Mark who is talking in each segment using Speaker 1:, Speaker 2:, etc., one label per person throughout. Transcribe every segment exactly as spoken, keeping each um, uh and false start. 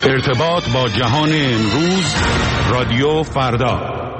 Speaker 1: ارتباط با جهان امروز، رادیو فردا.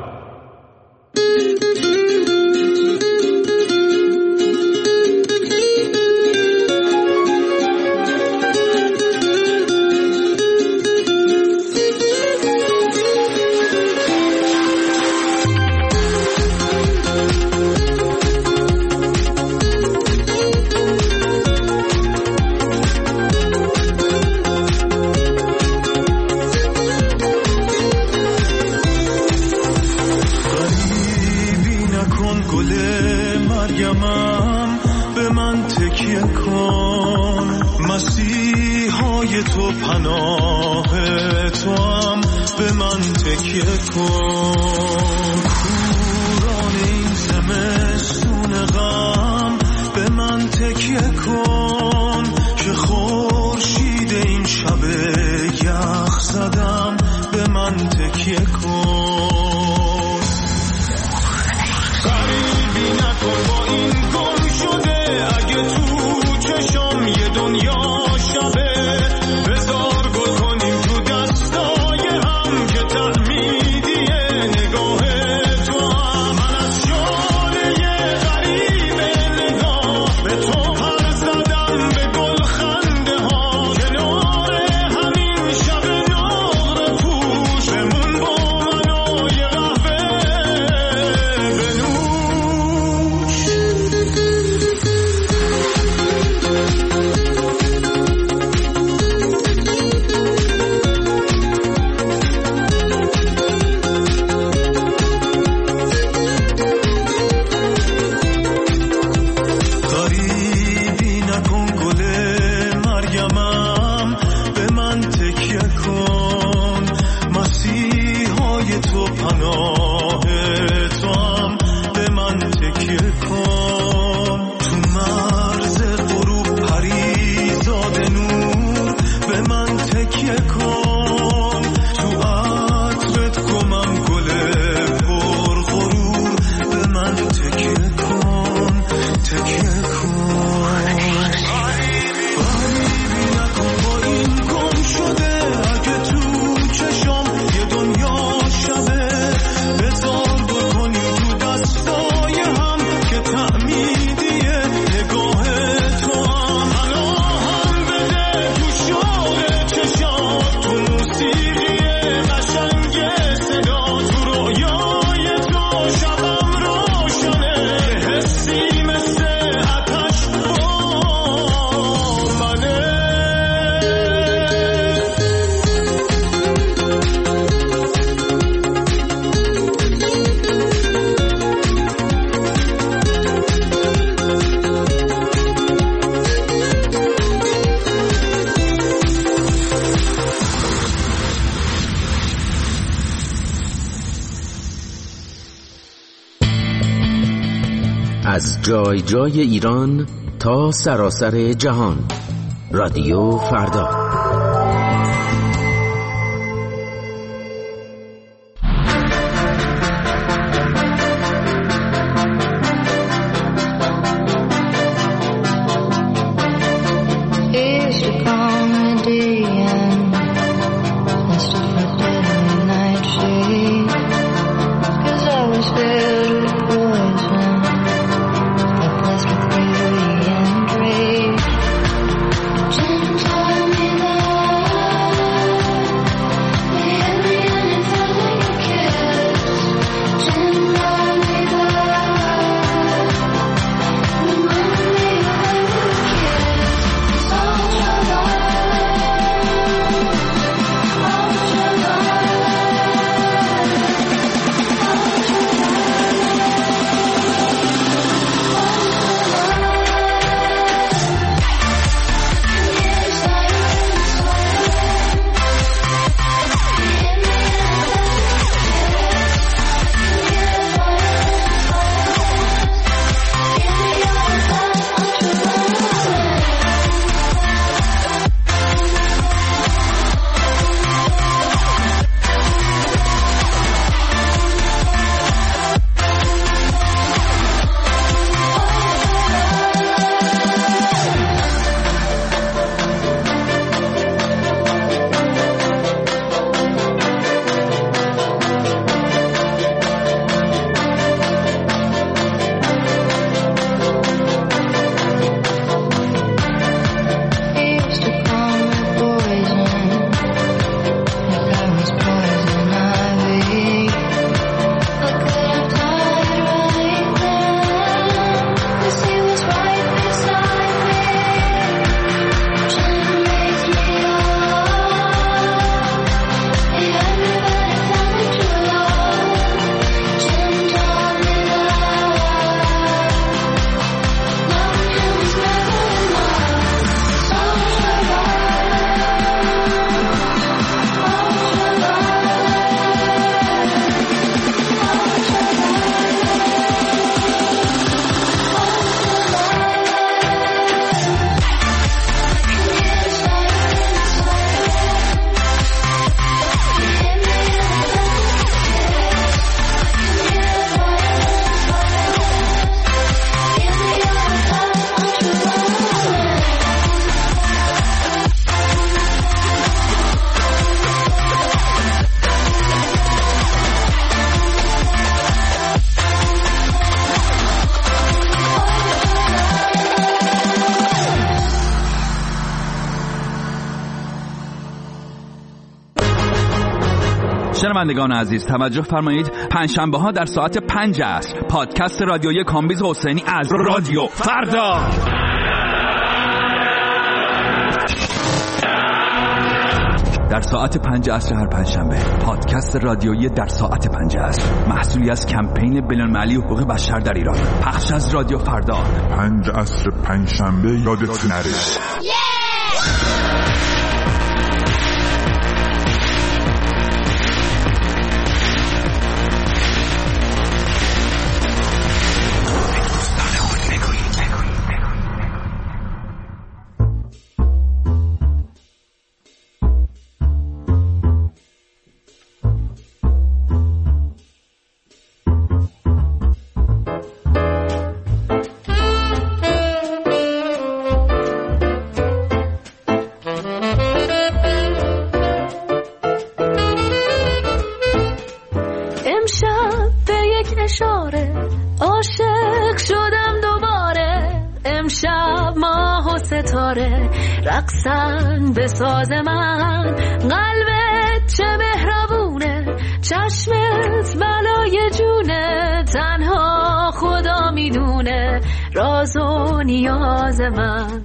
Speaker 2: تو پناه توام، به من تکیه کن. کوران این زمستون غم، به من تکیه کن که خورشید این شب یخ زدم، به من تکیه کن. غریبی نکن با این گم شده، اگه تو چشم یه دنیا شبه،
Speaker 3: از جای جای ایران تا سراسر جهان، رادیو فردا.
Speaker 4: Time شنوندگان عزیز توجه فرمایید، پنجشنبه ها در ساعت پنج عصر پادکست رادیویی کامبیز حسینی از رادیو فردا در ساعت پنج عصر هر پنجشنبه. پادکست رادیویی در ساعت پنج عصر محصولی از کمپین بین‌المللی حقوق بشر در ایران، پخش از رادیو فردا.
Speaker 5: پنج عصر پنجشنبه یادت نره.
Speaker 6: رقصن به ساز من، قلبت چه مهربونه، چشمت بلای جونه، تنها خدا میدونه راز و نیاز من.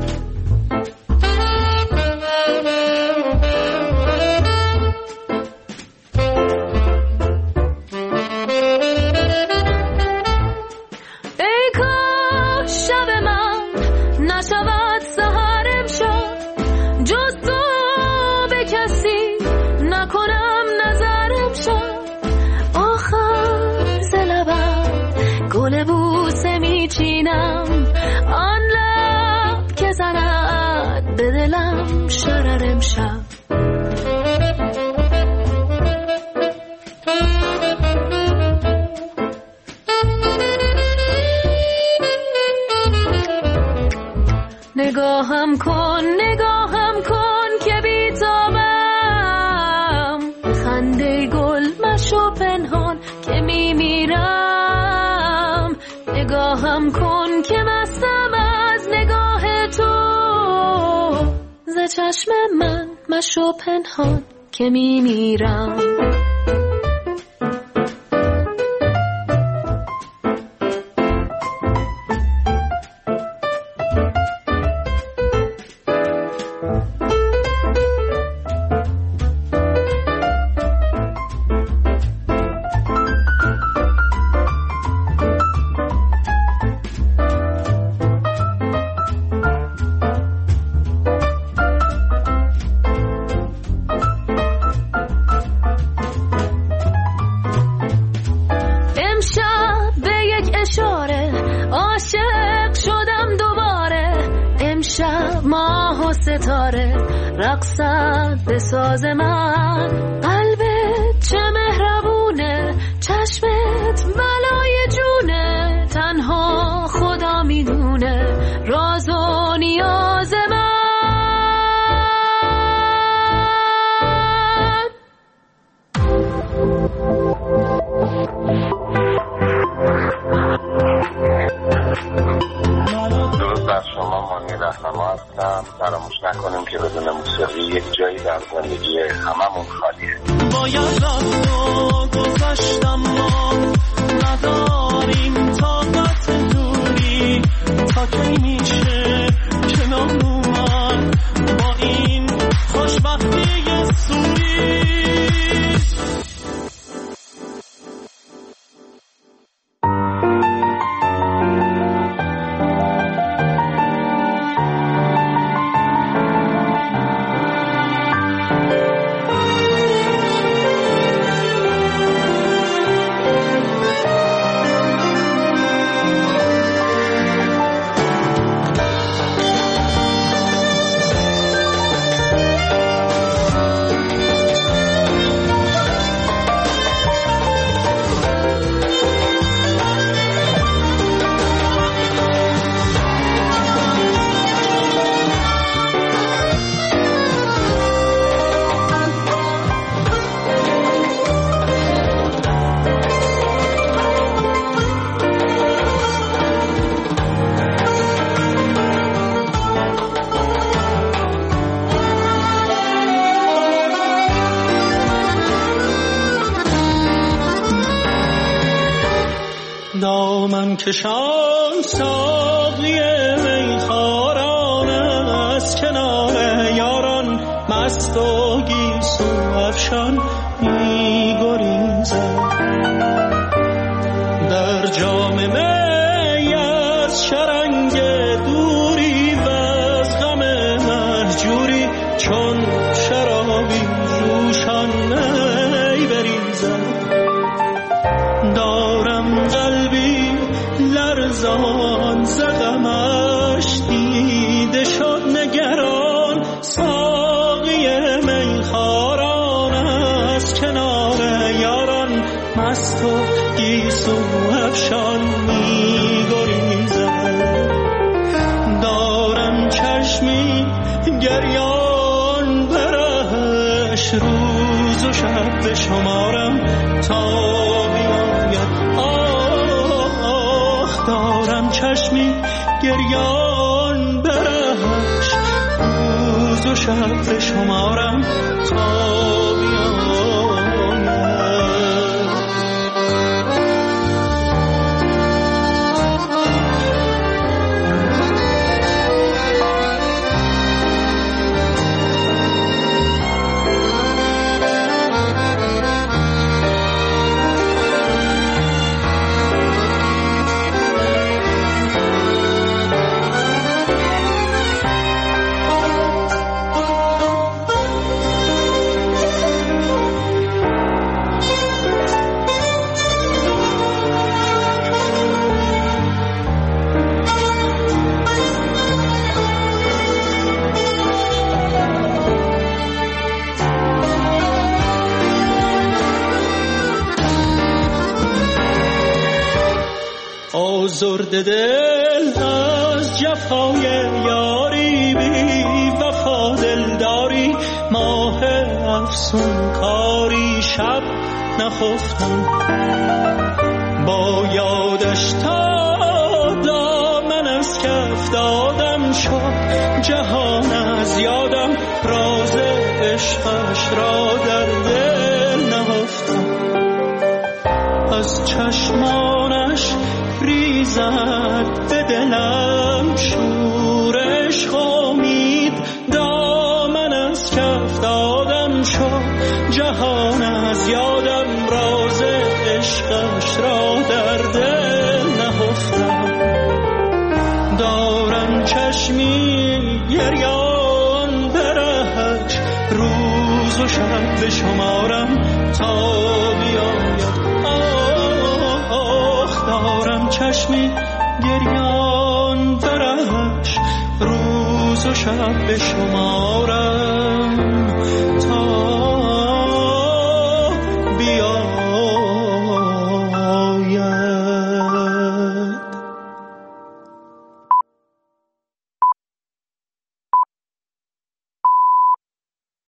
Speaker 6: ای کاش شب من نشود سحر امشب، جز تو به کسی نکنم نظر امشب. آخر ز لبم گل بوسه میچینم، آن لب که زند به دلم شرر امشب. نگاهم کن نگاهم کن که بیتابم، خنده گل مشو پنهان که میمیرم. نگاهم کن که مستم از نگاه تو، ز چشم من مشو پنهان که میمیرم. رقصت به ساز من، قلبت چه مهربونه، چشمت بلای جونه، تنها خدا میدونه راز و نیاز من.
Speaker 7: درود بر شما، مانی رهنما هستم. فراموش نکنیم که بدون موسیقی یک جایی در زندگی هممون خالیه.
Speaker 2: باید رفت و گذشتم، ما نداریم طاقت دوری، تا کی میشه کنار اومد با این خوشبختی سوری. جان کشان ساقی میخواران از کنار یاران مست و گیسو افشان می گریزد. در جام می از شرنگ دوری و از غم مهجوری چون شرابی جوشان می بریزد. دارم قلبی لرزان ز غمش دیده شد نگران ساقی میخواران از کنار یاران مست و گیسو افشان می گریزد. دارم چشمی گریان برش روز و شب به شمارم تا بیاید. آه دارم چشمی گریان برش روز و شب به شمارم تا بیاید. آزرده دل از جفای یاری بی وفا دلداری ماه افسون کاری شب نخفتم با یادش تا دامن از کف دادم شد جهان از یادم راز عشقش را در دل نهفتم. از چشمانش ریزد به دلم شورش خامید دامن از کف دادم شد جهان از یادم راز عشقش را در دل نهفتم. دارم چشمی گریان برهش روز و شب به شمارم تا بیاید. دارم چشمی گریان برش روز و شب به شمارم تا